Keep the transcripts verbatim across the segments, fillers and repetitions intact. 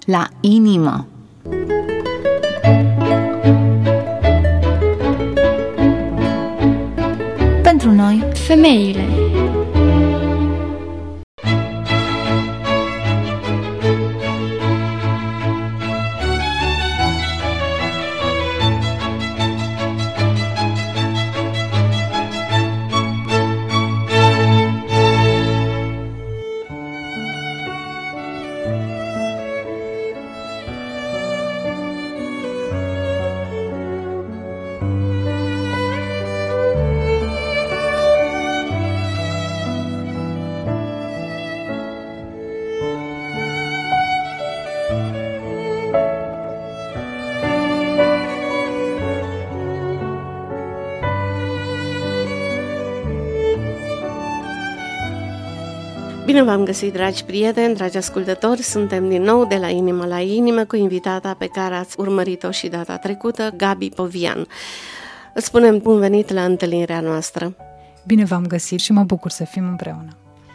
la inimă. Pentru noi, femeile. Bine v-am găsit, dragi prieteni, dragi ascultători, suntem din nou de la Inimă la Inimă cu invitata pe care ați urmărit-o și data trecută, Gabi Povian. Îți spunem bun venit la întâlnirea noastră. Bine v-am găsit și mă bucur să fim împreună.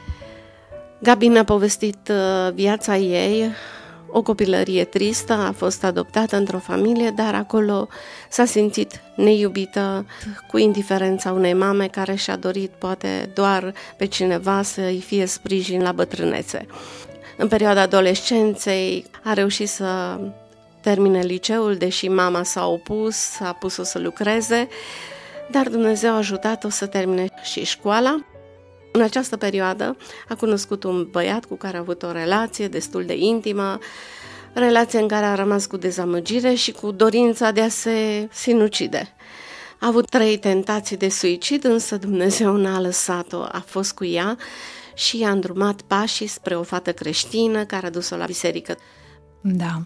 Gabi ne-a povestit viața ei, o copilărie tristă, a fost adoptată într-o familie, dar acolo s-a simțit neiubită, cu indiferența unei mame care și-a dorit poate doar pe cineva să-i fie sprijin la bătrânețe. În perioada adolescenței a reușit să termine liceul, deși mama s-a opus, a pus-o să lucreze, dar Dumnezeu a ajutat-o să termine și școala. În această perioadă a cunoscut un băiat cu care a avut o relație destul de intimă, relație în care a rămas cu dezamăgire și cu dorința de a se sinucide. A avut trei tentații de suicid, însă Dumnezeu n-a lăsat-o, a fost cu ea și i-a îndrumat pașii spre o fată creștină care a dus-o la biserică. Da.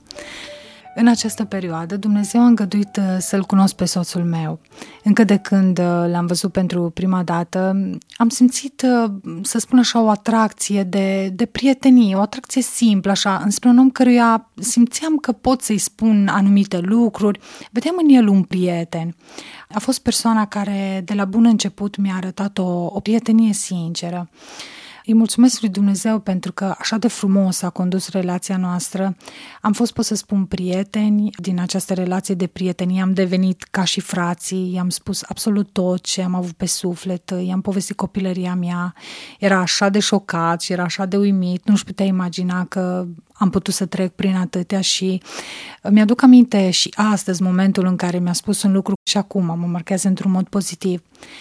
În această perioadă, Dumnezeu a îngăduit să-l cunosc pe soțul meu. Încă de când l-am văzut pentru prima dată, am simțit, să spun așa, o atracție de, de prietenie, o atracție simplă, așa, înspre un om căruia simțeam că pot să-i spun anumite lucruri. Vedeam în el un prieten. A fost persoana care, de la bun început, mi-a arătat o, o prietenie sinceră. Îi mulțumesc lui Dumnezeu pentru că așa de frumos a condus relația noastră. Am fost, pot să spun, prieteni. Din această relație de prietenie am devenit ca și frații. I-am spus absolut tot ce am avut pe suflet. I-am povestit copilăria mea. Era așa de șocat și era așa de uimit. Nu-și putea imagina că am putut să trec prin atâtea și mi-aduc aminte și astăzi momentul în care mi-a spus un lucru și acum mă marchează într-un mod pozitiv.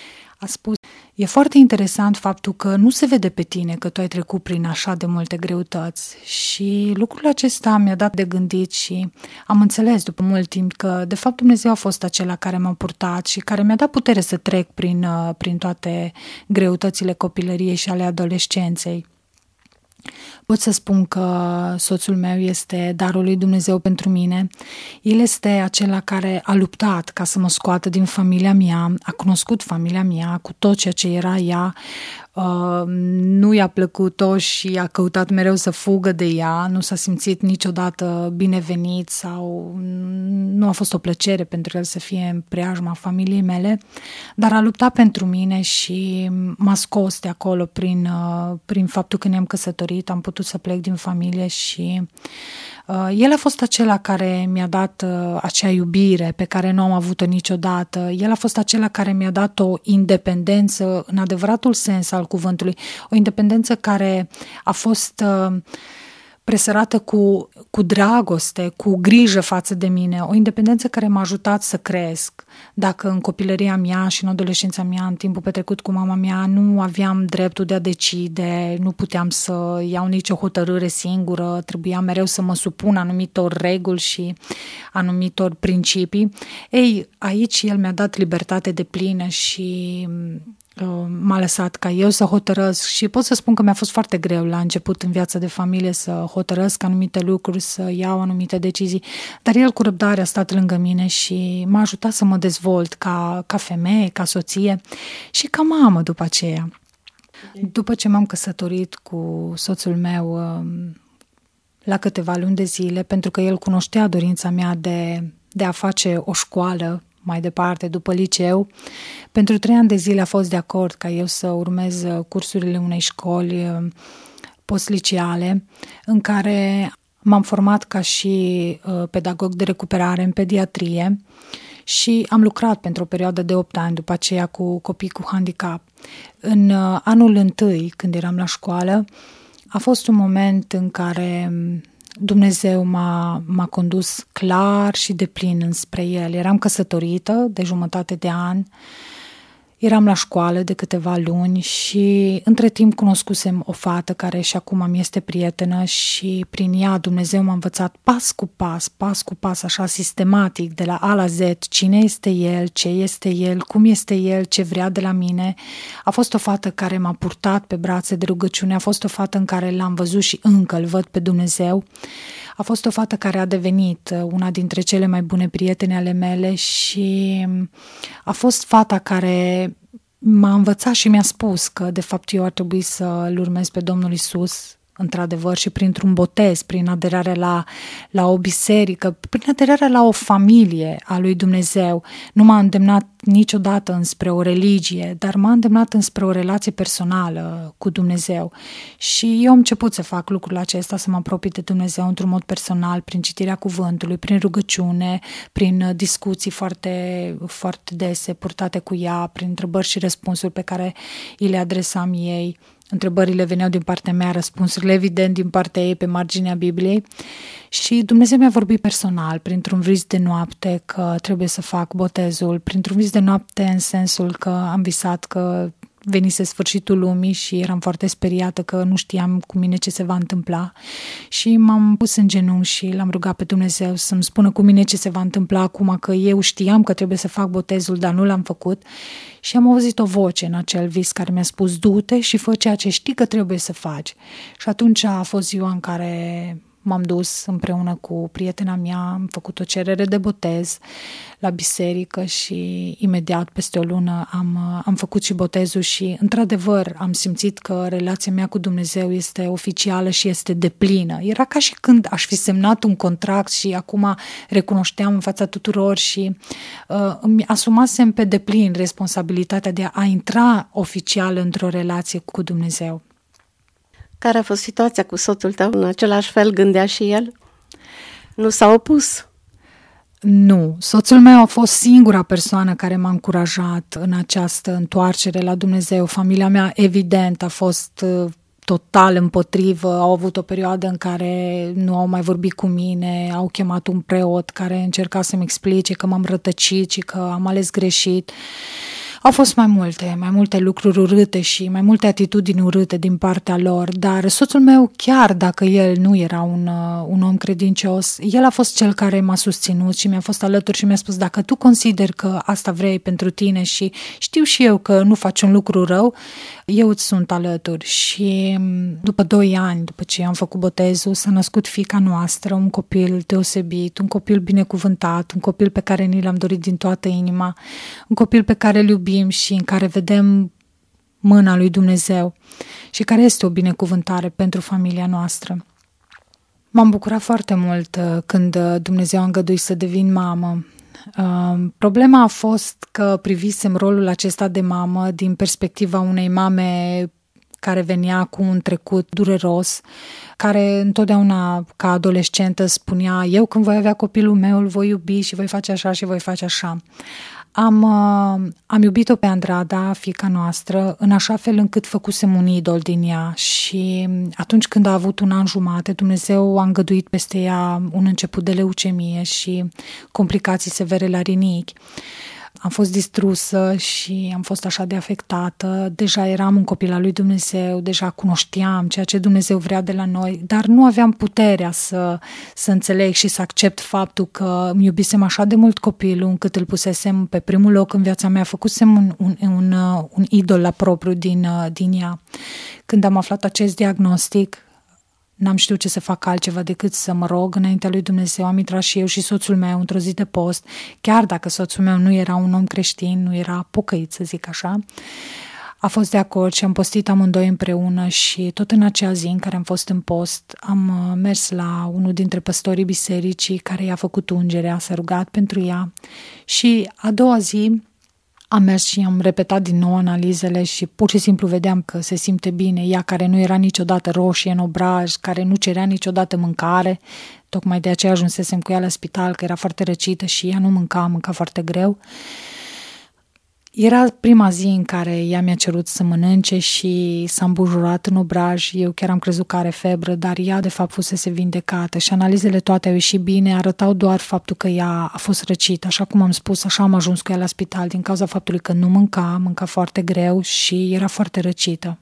A spus: e foarte interesant faptul că nu se vede pe tine că tu ai trecut prin așa de multe greutăți. Și lucrul acesta mi-a dat de gândit și am înțeles după mult timp că de fapt Dumnezeu a fost acela care m-a purtat și care mi-a dat putere să trec prin, prin toate greutățile copilăriei și ale adolescenței. Pot să spun că soțul meu este darul lui Dumnezeu pentru mine. El este acela care a luptat ca să mă scoată din familia mea, a cunoscut familia mea cu tot ceea ce era ea. Uh, nu i-a plăcut-o și a căutat mereu să fugă de ea, nu s-a simțit niciodată binevenit sau nu a fost o plăcere pentru el să fie în preajma familiei mele, dar a luptat pentru mine și m-a scos de acolo prin, uh, prin faptul că ne-am căsătorit, am putut să plec din familie și uh, el a fost acela care mi-a dat uh, acea iubire pe care nu am avut-o niciodată. El a fost acela care mi-a dat o independență în adevăratul sens al cuvântului, o independență care a fost uh, presărată cu, cu dragoste, cu grijă față de mine, o independență care m-a ajutat să cresc. Dacă în copilăria mea și în adolescența mea, în timpul petrecut cu mama mea, nu aveam dreptul de a decide, nu puteam să iau nicio hotărâre singură, trebuia mereu să mă supun anumitor reguli și anumitor principii, ei, aici el mi-a dat libertate deplină și m-a lăsat ca eu să hotărăsc și pot să spun că mi-a fost foarte greu la început în viața de familie să hotărăsc anumite lucruri, să iau anumite decizii, dar el cu răbdare a stat lângă mine și m-a ajutat să mă dezvolt ca, ca femeie, ca soție și ca mamă după aceea. După ce m-am căsătorit cu soțul meu la câteva luni de zile, pentru că el cunoștea dorința mea de, de a face o școală mai departe, după liceu. Pentru trei ani de zile a fost de acord ca eu să urmez cursurile unei școli postliceale în care M-am format ca și uh, pedagog de recuperare în pediatrie și am lucrat pentru o perioadă de opt ani după aceea cu copii cu handicap. În uh, anul întâi, când eram la școală, a fost un moment în care Dumnezeu m-a, m-a condus clar și deplin înspre El. Eram căsătorită de jumătate de an, eram la școală de câteva luni și între timp cunoscusem o fată care și acum mi este prietenă și prin ea Dumnezeu m-a învățat pas cu pas, pas cu pas, așa sistematic, de la A la Z, cine este El, ce este El, cum este El, ce vrea de la mine. A fost o fată care m-a purtat pe brațe de rugăciune, a fost o fată în care l-am văzut și încă îl văd pe Dumnezeu. A fost o fată care a devenit una dintre cele mai bune prietene ale mele și a fost fata care m-a învățat și mi-a spus că de fapt eu ar trebui să-L urmez pe Domnul Iisus, într-adevăr, și printr-un botez, prin aderarea la, la o biserică, prin aderarea la o familie a lui Dumnezeu. Nu m-a îndemnat niciodată înspre o religie, dar m-a îndemnat înspre o relație personală cu Dumnezeu. Și eu am început să fac lucrul acesta, să mă apropii de Dumnezeu într-un mod personal, prin citirea cuvântului, prin rugăciune, prin discuții foarte, foarte dese purtate cu ea, prin întrebări și răspunsuri pe care îi le adresam ei. Întrebările veneau din partea mea, răspunsurile evident din partea ei pe marginea Bibliei și Dumnezeu mi-a vorbit personal printr-un vis de noapte că trebuie să fac botezul, printr-un vis de noapte în sensul că am visat că venise sfârșitul lumii și eram foarte speriată că nu știam cu mine ce se va întâmpla și m-am pus în genunchi și l-am rugat pe Dumnezeu să-mi spună cu mine ce se va întâmpla acum, că eu știam că trebuie să fac botezul, dar nu l-am făcut și am auzit o voce în acel vis care mi-a spus: du-te și fă ceea ce știi că trebuie să faci. Și atunci a fost ziua în care m-am dus împreună cu prietena mea, am făcut o cerere de botez la biserică și imediat peste o lună am, am făcut și botezul și într-adevăr am simțit că relația mea cu Dumnezeu este oficială și este deplină. Era ca și când aș fi semnat un contract și acum recunoșteam în fața tuturor și uh, îmi asumasem pe deplin responsabilitatea de a intra oficial într-o relație cu Dumnezeu. Care a fost situația cu soțul tău? În același fel gândea și el? Nu s-a opus? Nu. Soțul meu a fost singura persoană care m-a încurajat în această întoarcere la Dumnezeu. Familia mea, evident, a fost total împotrivă. Au avut o perioadă în care nu au mai vorbit cu mine, au chemat un preot care încerca să-mi explice că m-am rătăcit și că am ales greșit. Au fost mai multe, mai multe lucruri urâte și mai multe atitudini urâte din partea lor, dar soțul meu, chiar dacă el nu era un, un om credincios, el a fost cel care m-a susținut și mi-a fost alături și mi-a spus: dacă tu consideri că asta vrei pentru tine și știu și eu că nu faci un lucru rău, eu îți sunt alături. Și după doi ani, după ce am făcut botezul, s-a născut fiica noastră, un copil deosebit, un copil binecuvântat, un copil pe care ni l-am dorit din toată inima, un copil pe care îl iubim și în care vedem mâna lui Dumnezeu și care este o binecuvântare pentru familia noastră. M-am bucurat foarte mult când Dumnezeu a îngăduit să devin mamă. Problema a fost că privisem rolul acesta de mamă din perspectiva unei mame care venea cu un trecut dureros, care întotdeauna ca adolescentă spunea: eu când voi avea copilul meu îl voi iubi și voi face așa și voi face așa. Am, am iubit-o pe Andrada, fiica noastră, în așa fel încât făcusem un idol din ea și atunci când a avut un an jumate, Dumnezeu a îngăduit peste ea un început de leucemie și complicații severe la rinichi. Am fost distrusă și am fost așa de afectată. Deja eram un copil al lui Dumnezeu, deja cunoșteam ceea ce Dumnezeu vrea de la noi, dar nu aveam puterea să, să înțeleg și să accept faptul că îmi iubisem așa de mult copilul încât îl pusesem pe primul loc în viața mea, făcusem un, un, un, un idol la propriu din, din ea. Când am aflat acest diagnostic, n-am știut ce să fac altceva decât să mă rog înaintea lui Dumnezeu. Am intrat și eu și soțul meu într-o zi de post, chiar dacă soțul meu nu era un om creștin, nu era pocăit, să zic așa. A fost de acord și am postit amândoi împreună și tot în acea zi în care am fost în post, am mers la unul dintre păstorii bisericii care i-a făcut ungerea, s-a rugat pentru ea și a doua zi Am mers și am repetat din nou analizele și pur și simplu vedeam că se simte bine. Ea care nu era niciodată roșie în obraj, care nu cerea niciodată mâncare, tocmai de aceea ajunsesem cu ea la spital, că era foarte răcită și ea nu mânca, mânca foarte greu. Era prima zi în care ea mi-a cerut să mănânce și s-a îmbujurat în obraj. Eu chiar am crezut că are febră, dar ea de fapt fusese vindecată și analizele toate au ieșit bine, arătau doar faptul că ea a fost răcită. Așa cum am spus, așa am ajuns cu ea la spital din cauza faptului că nu mânca, mânca foarte greu și era foarte răcită.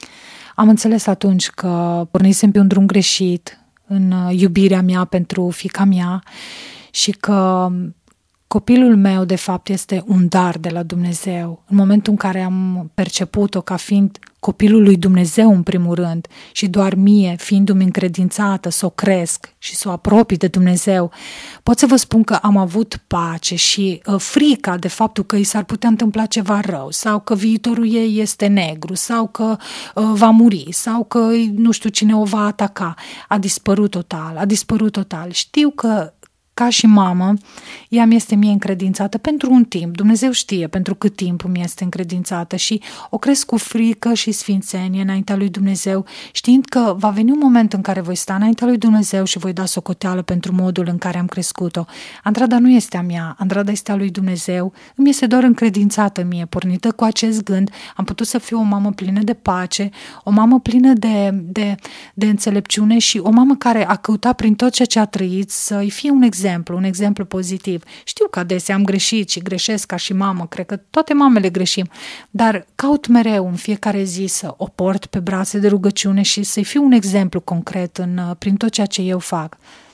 Am înțeles atunci că pornisem pe un drum greșit în iubirea mea pentru fiica mea și că copilul meu, de fapt, este un dar de la Dumnezeu. În momentul în care am perceput-o ca fiind copilul lui Dumnezeu, în primul rând, și doar mie, fiindu-mi încredințată să o cresc și să o apropii de Dumnezeu, pot să vă spun că am avut pace și uh, frica de faptul că îi s-ar putea întâmpla ceva rău, sau că viitorul ei este negru, sau că uh, va muri, sau că nu știu cine o va ataca, a dispărut total, a dispărut total. Știu că ca și mamă, ea mi este mie încredințată pentru un timp. Dumnezeu știe pentru cât timp mi este încredințată și o cresc cu frică și sfințenie înaintea lui Dumnezeu, știind că va veni un moment în care voi sta înaintea lui Dumnezeu și voi da socoteală pentru modul în care am crescut-o. Andrada nu este a mea, Andrada este a lui Dumnezeu, îmi este doar încredințată mie, pornită cu acest gând, am putut să fiu o mamă plină de pace, o mamă plină de, de, de înțelepciune și o mamă care a căutat prin tot ceea ce a trăit să-i fie un exemplu. un exemplu pozitiv. Știu că adesea am greșit și greșesc ca și mamă, cred că toate mamele greșim, dar caut mereu în fiecare zi să o port pe brațe de rugăciune și să-i fiu un exemplu concret în, prin tot ceea ce eu fac.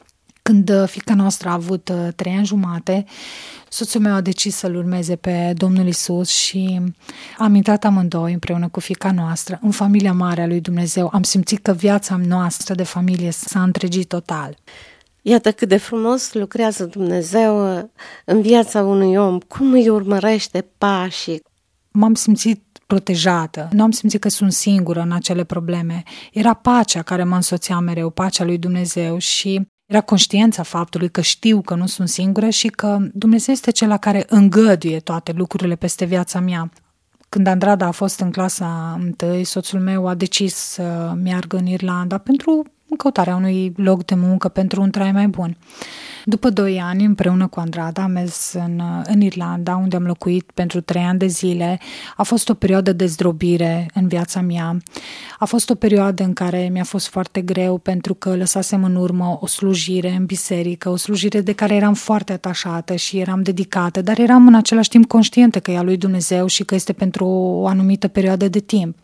Când fiica noastră a avut trei ani jumate, soțul meu a decis să-L urmeze pe Domnul Iisus și am intrat amândoi împreună cu fiica noastră în familia mare a lui Dumnezeu. Am simțit că viața noastră de familie s-a întregit total. Iată cât de frumos lucrează Dumnezeu în viața unui om, cum îi urmărește pașii. M-am simțit protejată, nu am simțit că sunt singură în acele probleme. Era pacea care mă însoțea mereu, pacea lui Dumnezeu și era conștiința faptului că știu că nu sunt singură și că Dumnezeu este cel care îngăduie toate lucrurile peste viața mea. Când Andrada a fost în clasa întâi, soțul meu a decis să meargă în Irlanda pentru în căutarea unui loc de muncă pentru un trai mai bun. După doi ani, împreună cu Andrada, am mers în, în Irlanda, unde am locuit pentru trei ani de zile. A fost o perioadă de zdrobire în viața mea. A fost o perioadă în care mi-a fost foarte greu pentru că lăsasem în urmă o slujire în biserică, o slujire de care eram foarte atașată și eram dedicată, dar eram în același timp conștientă că e a lui Dumnezeu și că este pentru o anumită perioadă de timp.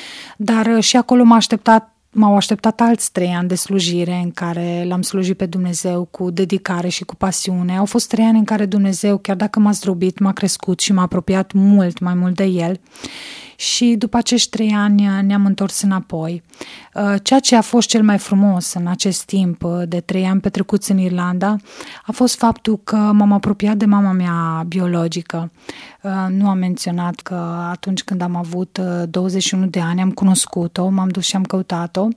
Dar și acolo m-a așteptat M-au așteptat alți trei ani de slujire în care l-am slujit pe Dumnezeu cu dedicare și cu pasiune. Au fost trei ani în care Dumnezeu, chiar dacă m-a zdrobit, m-a crescut și m-a apropiat mult, mai mult de El. Și după acești trei ani ne-am întors înapoi. Ceea ce a fost cel mai frumos în acest timp de trei ani petrecuți în Irlanda a fost faptul că m-am apropiat de mama mea biologică. Nu am menționat că atunci când am avut douăzeci și unu de ani am cunoscut-o, m-am dus și am căutat-o.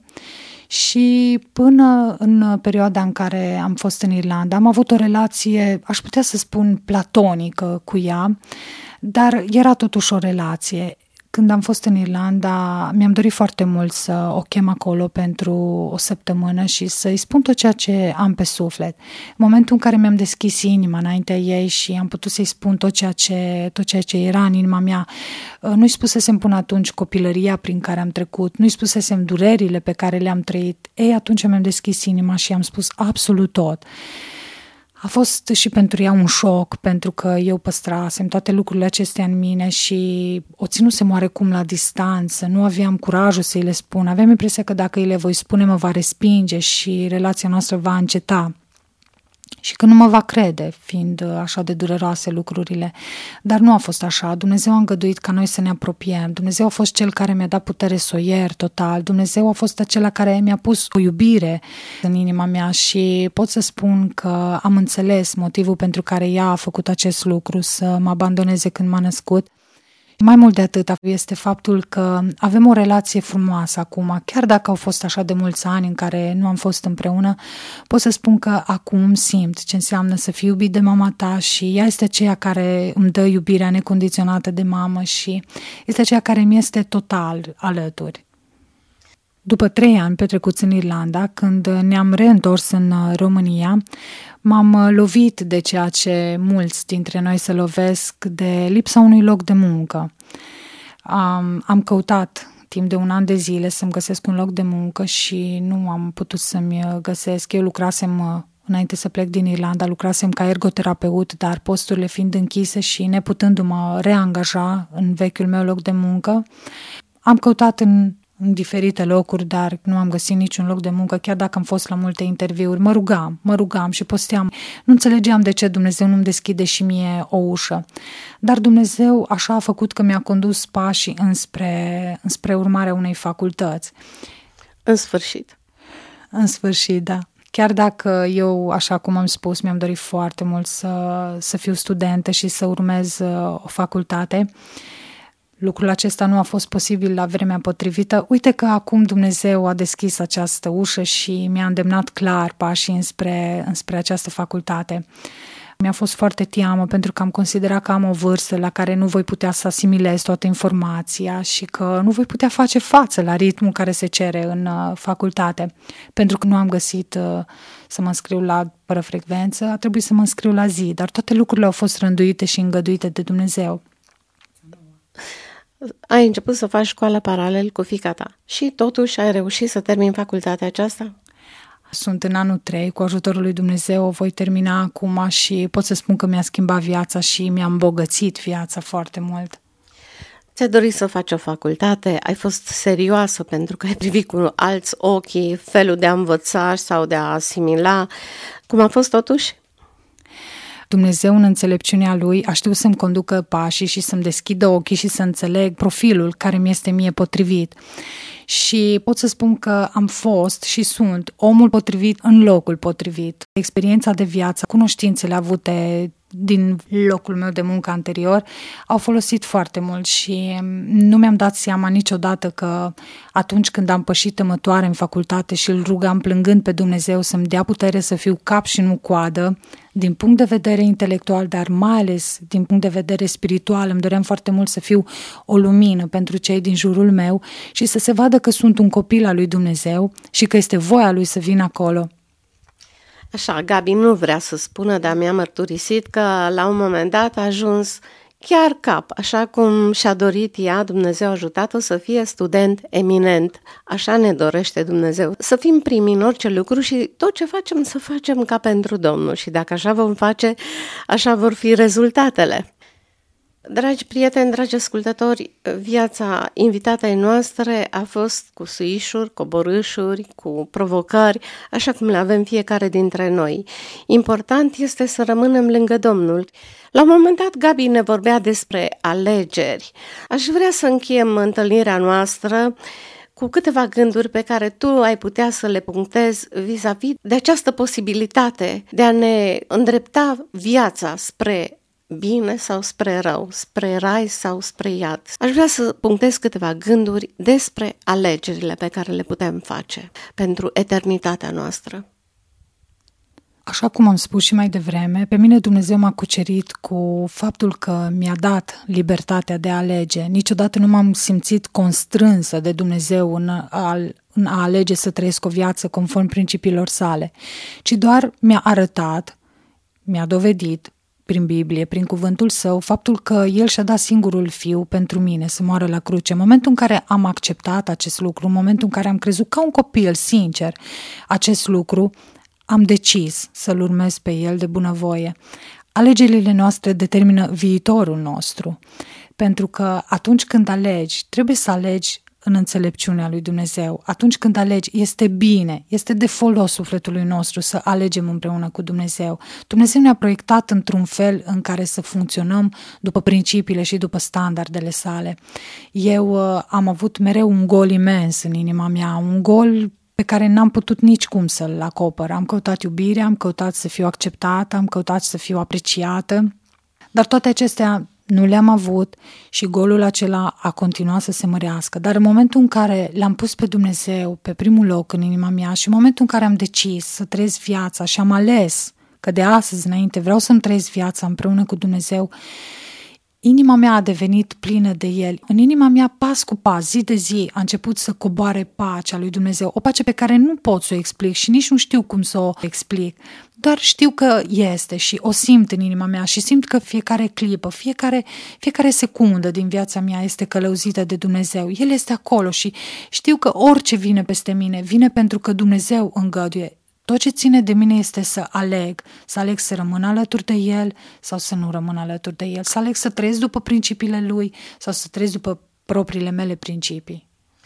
Și până în perioada în care am fost în Irlanda am avut o relație, aș putea să spun, platonică cu ea, dar era totuși o relație. Când am fost în Irlanda, mi-am dorit foarte mult să o chem acolo pentru o săptămână și să-i spun tot ceea ce am pe suflet. În momentul în care mi-am deschis inima înaintea ei și am putut să-i spun tot ceea ce, tot ceea ce era în inima mea, nu-i spusesem până atunci copilăria prin care am trecut, nu-i spusesem durerile pe care le-am trăit. Ei, atunci mi-am deschis inima și am spus absolut tot. A fost și pentru ea un șoc, pentru că eu păstrasem toate lucrurile acestea în mine și o ținusem oarecum la distanță, nu aveam curajul să-i le spun, aveam impresia că dacă îi le voi spune mă va respinge și relația noastră va înceta și că nu mă va crede, fiind așa de dureroase lucrurile. Dar nu a fost așa. Dumnezeu a îngăduit ca noi să ne apropiem. Dumnezeu a fost Cel care mi-a dat putere să o iert total. Dumnezeu a fost acela care mi-a pus o iubire în inima mea și pot să spun că am înțeles motivul pentru care ea a făcut acest lucru, să mă abandoneze când m-a născut. Mai mult de atât este faptul că avem o relație frumoasă acum, chiar dacă au fost așa de mulți ani în care nu am fost împreună, pot să spun că acum simt ce înseamnă să fiu iubit de mama ta și ea este aceea care îmi dă iubirea necondiționată de mamă și este aceea care mi este total alături. După trei ani petrecuți în Irlanda, când ne-am reîntors în România, m-am lovit de ceea ce mulți dintre noi se lovesc, de lipsa unui loc de muncă. Am, am căutat timp de un an de zile să-mi găsesc un loc de muncă și nu am putut să-mi găsesc. Eu lucrasem, înainte să plec din Irlanda, lucrasem ca ergoterapeut, dar posturile fiind închise și neputându-mă reangaja în vechiul meu loc de muncă, am căutat în în diferite locuri, dar nu am găsit niciun loc de muncă, chiar dacă am fost la multe interviuri. Mă rugam, mă rugam și posteam. Nu înțelegeam de ce Dumnezeu nu-mi deschide și mie o ușă. Dar Dumnezeu așa a făcut că mi-a condus pașii înspre, înspre urmarea unei facultăți. În sfârșit. În sfârșit, da. Chiar dacă eu, așa cum am spus, mi-am dorit foarte mult să, să fiu studentă și să urmez o facultate, lucrul acesta nu a fost posibil la vremea potrivită. Uite că acum Dumnezeu a deschis această ușă și mi-a îndemnat clar pașii înspre, înspre această facultate. Mi-a fost foarte teamă pentru că am considerat că am o vârstă la care nu voi putea să asimilez toată informația și că nu voi putea face față la ritmul care se cere în facultate. Pentru că nu am găsit să mă înscriu la fără frecvență, a trebuit să mă înscriu la zi, dar toate lucrurile au fost rânduite și îngăduite de Dumnezeu. Ai început să faci școală paralel cu fiica ta și totuși ai reușit să termini facultatea aceasta? Sunt în anul trei, cu ajutorul lui Dumnezeu o voi termina acum și pot să spun că mi-a schimbat viața și mi-a îmbogățit viața foarte mult. Ți-ai dorit să faci o facultate, ai fost serioasă pentru că ai privit cu alți ochi felul de a învăța sau de a asimila. Cum a fost totuși? Dumnezeu, în înțelepciunea Lui, a știut să-mi conducă pașii și să-mi deschidă ochii și să înțeleg profilul care mi este mie potrivit. Și pot să spun că am fost și sunt omul potrivit în locul potrivit. Experiența de viață, cunoștințele avute din locul meu de muncă anterior au folosit foarte mult și nu mi-am dat seama niciodată că atunci când am pășit tămătoare în facultate și îl rugam plângând pe Dumnezeu să-mi dea putere să fiu cap și nu coadă, din punct de vedere intelectual, dar mai ales din punct de vedere spiritual, îmi doream foarte mult să fiu o lumină pentru cei din jurul meu și să se vadă că sunt un copil al lui Dumnezeu și că este voia lui să vin acolo. Așa, Gabi nu vrea să spună, dar mi-a mărturisit că la un moment dat a ajuns chiar cap, așa cum și-a dorit ea, Dumnezeu a ajutat-o să fie student eminent. Așa ne dorește Dumnezeu, să fim primi în orice lucru și tot ce facem să facem ca pentru Domnul și dacă așa vom face, așa vor fi rezultatele. Dragi prieteni, dragi ascultători, viața invitatei noastre a fost cu suișuri, coborâșuri, cu provocări, așa cum le avem fiecare dintre noi. Important este să rămânem lângă Domnul. La un moment dat, Gabi ne vorbea despre alegeri. Aș vrea să încheiem întâlnirea noastră cu câteva gânduri pe care tu ai putea să le punctezi vis-a-vis de această posibilitate de a ne îndrepta viața spre bine sau spre rău, spre rai sau spre iad. Aș vrea să punctez câteva gânduri despre alegerile pe care le putem face pentru eternitatea noastră. Așa cum am spus și mai devreme, pe mine Dumnezeu m-a cucerit cu faptul că mi-a dat libertatea de a alege. Niciodată nu m-am simțit constrânsă de Dumnezeu în a, în a alege să trăiesc o viață conform principiilor sale, ci doar mi-a arătat, mi-a dovedit prin Biblie, prin cuvântul său, faptul că El și-a dat singurul fiu pentru mine să moară la cruce. În momentul în care am acceptat acest lucru, în momentul în care am crezut ca un copil sincer acest lucru, am decis să-L urmez pe El de bunăvoie. Alegerile noastre determină viitorul nostru, pentru că atunci când alegi, trebuie să alegi în înțelepciunea lui Dumnezeu. Atunci când alegi, este bine, este de folos sufletului nostru să alegem împreună cu Dumnezeu. Dumnezeu ne-a proiectat într-un fel în care să funcționăm după principiile și după standardele sale. Eu uh, am avut mereu un gol imens în inima mea, un gol pe care n-am putut nici cum să-l acopăr. Am căutat iubire, am căutat să fiu acceptată, am căutat să fiu apreciată, dar toate acestea nu le-am avut și golul acela a continuat să se mărească. Dar în momentul în care l-am pus pe Dumnezeu pe primul loc în inima mea și în momentul în care am decis să trăiesc viața și am ales că de astăzi înainte vreau să-mi trăiesc viața împreună cu Dumnezeu, inima mea a devenit plină de El. În inima mea, pas cu pas, zi de zi, a început să coboare pacea lui Dumnezeu. O pace pe care nu pot să o explic și nici nu știu cum să o explic. Doar știu că este și o simt în inima mea și simt că fiecare clipă, fiecare, fiecare secundă din viața mea este călăuzită de Dumnezeu. El este acolo și știu că orice vine peste mine, vine pentru că Dumnezeu îngăduie. Tot ce ține de mine este să aleg, să aleg să rămân alături de El sau să nu rămân alături de El, să aleg să trăiesc după principiile Lui sau să trăiesc după propriile mele principii.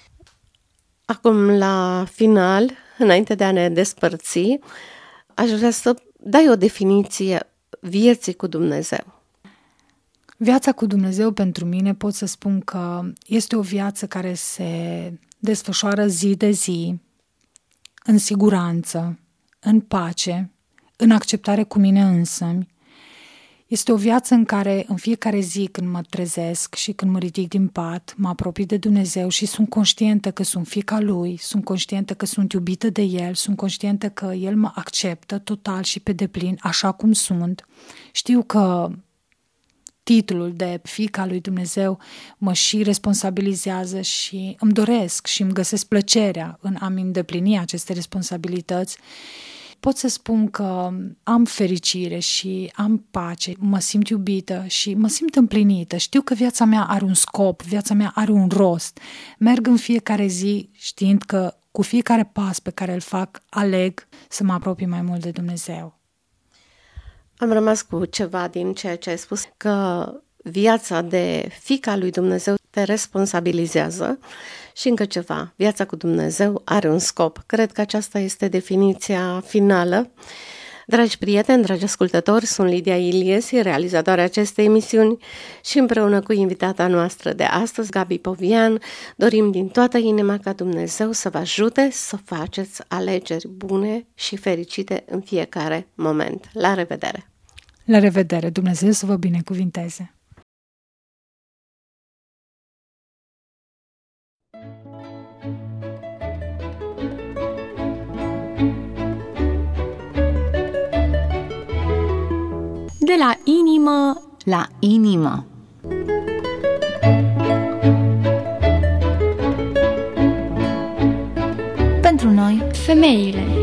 Acum, la final, înainte de a ne despărți, aș vrea să dai o definiție vieții cu Dumnezeu. Viața cu Dumnezeu pentru mine pot să spun că este o viață care se desfășoară zi de zi, în siguranță, în pace, în acceptare cu mine însămi. Este o viață în care în fiecare zi când mă trezesc și când mă ridic din pat, mă apropii de Dumnezeu și sunt conștientă că sunt fiica Lui, sunt conștientă că sunt iubită de El, sunt conștientă că El mă acceptă total și pe deplin așa cum sunt. Știu că titlul de fiica lui Dumnezeu mă și responsabilizează și îmi doresc și îmi găsesc plăcerea în a-mi îndeplini aceste responsabilități. Pot să spun că am fericire și am pace, mă simt iubită și mă simt împlinită. Știu că viața mea are un scop, viața mea are un rost. Merg în fiecare zi știind că cu fiecare pas pe care îl fac, aleg să mă apropii mai mult de Dumnezeu. Am rămas cu ceva din ceea ce ai spus, că viața de fiica lui Dumnezeu te responsabilizează și încă ceva, viața cu Dumnezeu are un scop. Cred că aceasta este definiția finală. Dragi prieteni, dragi ascultători, sunt Lidia Iliesi, realizatoarea acestei emisiuni și împreună cu invitata noastră de astăzi, Gabi Povian, dorim din toată inima ca Dumnezeu să vă ajute să faceți alegeri bune și fericite în fiecare moment. La revedere! La revedere! Dumnezeu să vă binecuvinteze! De la inimă la inimă. Pentru noi, femeile.